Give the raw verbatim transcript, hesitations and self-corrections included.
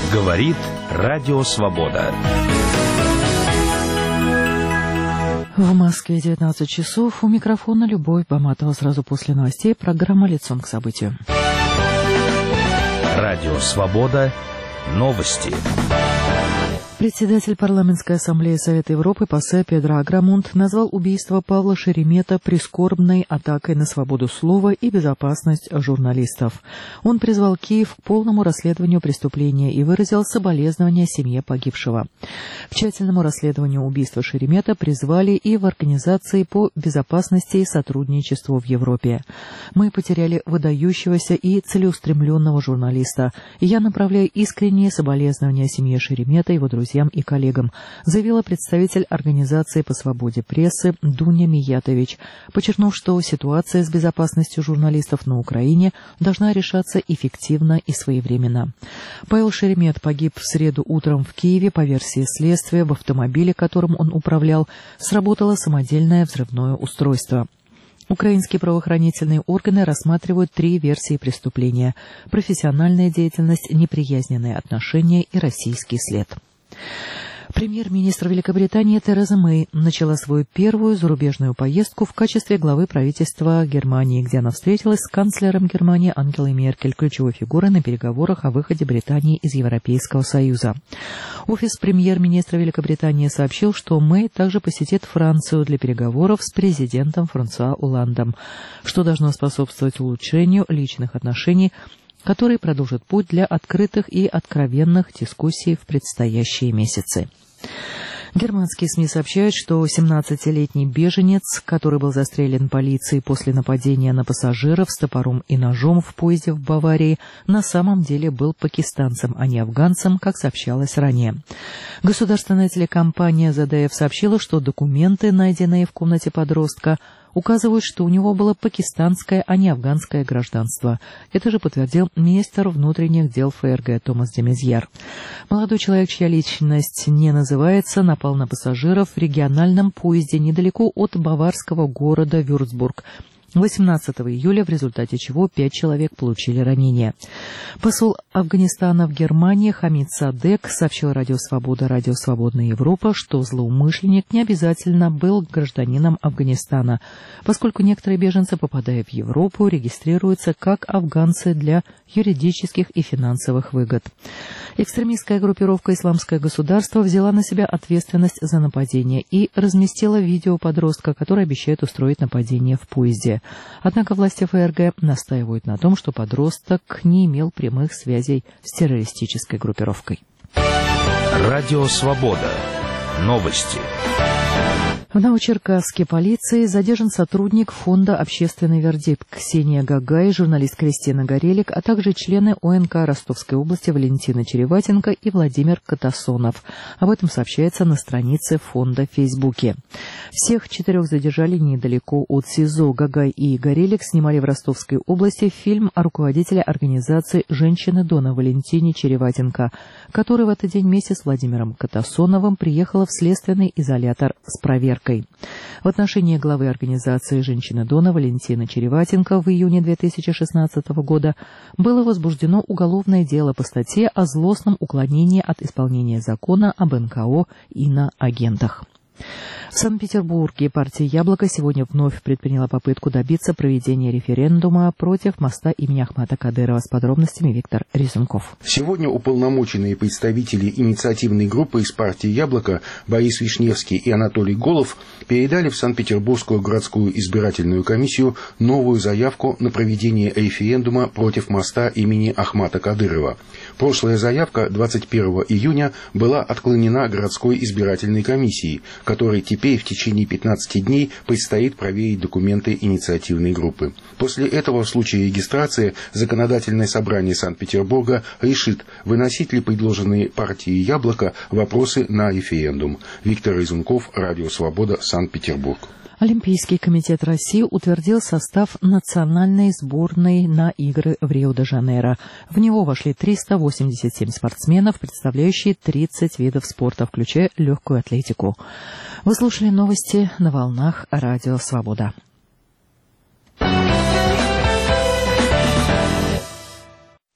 Говорит Радио Свобода. В Москве девятнадцать часов. У микрофона Любовь Баматова. Сразу после новостей программа «Лицом к событию». Радио Свобода. Новости. Председатель Парламентской ассамблеи Совета Европы Посе Педро Аграмонт назвал убийство Павла Шеремета прискорбной атакой на свободу слова и безопасность журналистов. Он призвал Киев к полному расследованию преступления и выразил соболезнования семье погибшего. К тщательному расследованию убийства Шеремета призвали и в Организации по безопасности и сотрудничеству в Европе. «Мы потеряли выдающегося и целеустремленного журналиста, и я направляю искренние соболезнования семье Шеремета и его друзьям и коллегам», заявила представитель Организации по свободе прессы Дуня Миятович, подчеркнув, что ситуация с безопасностью журналистов на Украине должна решаться эффективно и своевременно. Павел Шеремет погиб в среду утром в Киеве. По версии следствия, в автомобиле, которым он управлял, сработало самодельное взрывное устройство. Украинские правоохранительные органы рассматривают три версии преступления: профессиональная деятельность, неприязненные отношения и российский след. Премьер-министр Великобритании Тереза Мэй начала свою первую зарубежную поездку в качестве главы правительства Германии, где она встретилась с канцлером Германии Ангелой Меркель, ключевой фигурой на переговорах о выходе Британии из Европейского Союза. Офис премьер-министра Великобритании сообщил, что Мэй также посетит Францию для переговоров с президентом Франсуа Олландом, что должно способствовать улучшению личных отношений, который продолжит путь для открытых и откровенных дискуссий в предстоящие месяцы. Германские СМИ сообщают, что семнадцатилетний беженец, который был застрелен полицией после нападения на пассажиров с топором и ножом в поезде в Баварии, на самом деле был пакистанцем, а не афганцем, как сообщалось ранее. Государственная телекомпания ЗДФ сообщила, что документы, найденные в комнате подростка, указывают, что у него было пакистанское, а не афганское гражданство. Это же подтвердил министр внутренних дел ФРГ Томас де Мезьер. Молодой человек, чья личность не называется, напал на пассажиров в региональном поезде недалеко от баварского города Вюрцбург восемнадцатого июля, в результате чего пять человек получили ранения. Посол Афганистана в Германии Хамид Садек сообщил Радио Свобода, Радио Свободная Европа, что злоумышленник не обязательно был гражданином Афганистана, поскольку некоторые беженцы, попадая в Европу, регистрируются как афганцы для юридических и финансовых выгод. Экстремистская группировка «Исламское государство» взяла на себя ответственность за нападение и разместила видео подростка, который обещает устроить нападение в поезде. Однако власти ФРГ настаивают на том, что подросток не имел прямых связей с террористической группировкой. Радио Свобода. Новости. В Новочеркасске полиции задержан сотрудник фонда «Общественный вердикт» Ксения Гагай, журналист Кристина Горелик, а также члены ОНК Ростовской области Валентина Череватенко и Владимир Катасонов. Об этом сообщается на странице фонда в Фейсбуке. Всех четырех задержали недалеко от СИЗО. Гагай и Горелик снимали в Ростовской области фильм о руководителе организации «Женщины Дона» Валентине Череватенко, который в этот день вместе с Владимиром Катасоновым приехала в следственный изолятор с проверкой. В отношении главы организации «Женщины Дона» Валентины Череватенко в июне две тысячи шестнадцатого года было возбуждено уголовное дело по статье о злостном уклонении от исполнения закона об эн ка о и на агентах. В Санкт-Петербурге партия «Яблоко» сегодня вновь предприняла попытку добиться проведения референдума против моста имени Ахмата Кадырова. С подробностями Виктор Резунков. Сегодня уполномоченные представители инициативной группы из партии «Яблоко» Борис Вишневский и Анатолий Голов передали в Санкт-Петербургскую городскую избирательную комиссию новую заявку на проведение референдума против моста имени Ахмата Кадырова. Прошлая заявка двадцать первого июня была отклонена городской избирательной комиссией, которой теперь в течение пятнадцати дней предстоит проверить документы инициативной группы. После этого в случае регистрации Законодательное собрание Санкт-Петербурга решит, выносить ли предложенные партией «Яблоко» вопросы на референдум. Виктор Резунков, Радио Свобода, Санкт-Петербург. Олимпийский комитет России утвердил состав национальной сборной на игры в Рио-де-Жанейро. В него вошли триста восемьдесят семь спортсменов, представляющие тридцать видов спорта, включая легкую атлетику. Вы слушали новости на волнах Радио Свобода.